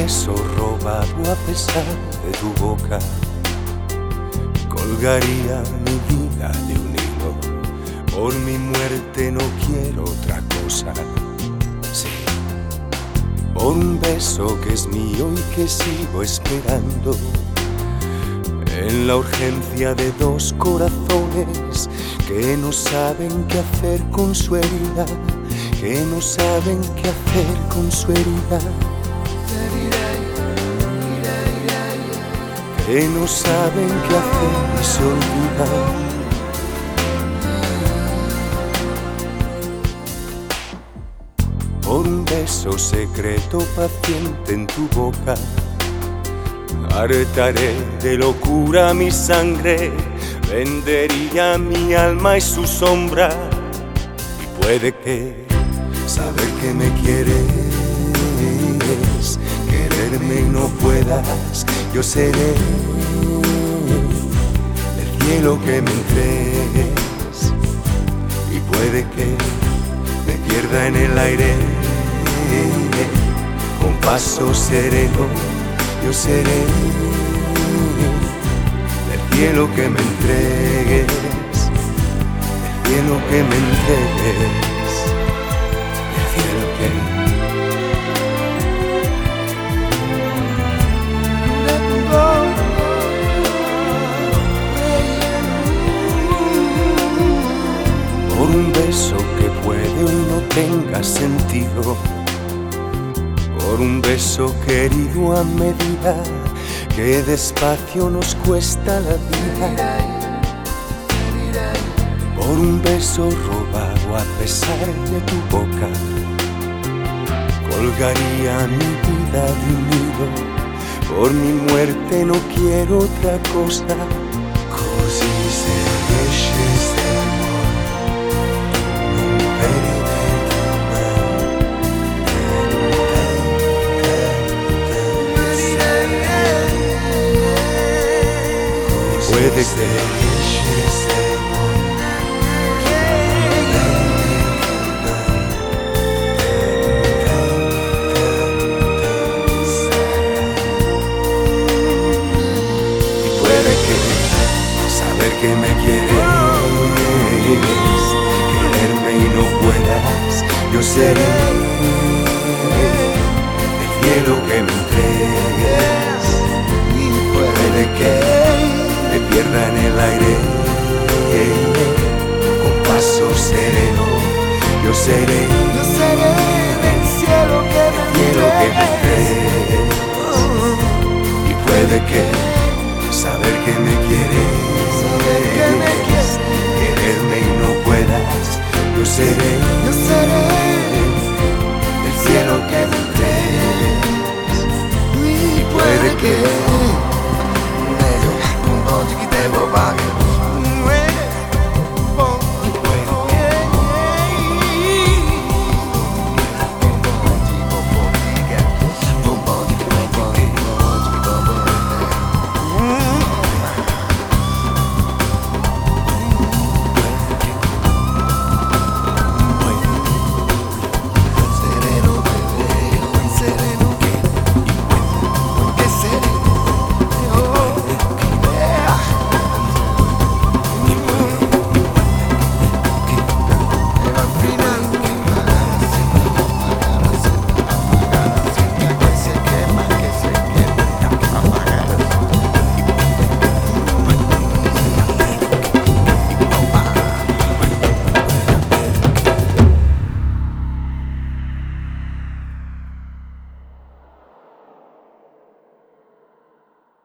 beso robado a pesar de tu boca, colgaría mi vida de un hilo. Por mi muerte no quiero otra cosa. Sí, por un beso que es mío y que sigo esperando. En la urgencia de dos corazones que no saben qué hacer con su herida, que no saben qué hacer con su herida, que no saben qué hacer y se olvidan. Por un beso secreto paciente en tu boca, hartaré de locura mi sangre, vendería mi alma y su sombra. Y puede que saber que me quieres, quererme y no puedas, yo seré el cielo que me entregues. Y puede que me pierda en el aire, con paso sereno, yo seré el cielo que me entregues, el cielo que me entregues, el cielo que... Por un beso que puede hoy no tenga sentido, por un beso querido a medida, que despacio nos cuesta la vida. Por un beso robado a pesar de tu boca, colgaría mi vida de un hilo. Por mi muerte no quiero otra cosa. Così se riesce puede que y puede que saber que me quieres, quererme y no puedas, yo seré el cielo que me entregues. Y puede que me pierda en el aire, con paso sereno, yo seré el cielo que me entregues. Y puede que saber que me quieres, quererme y no puedas, yo seré el cielo que me entregues. Y puede que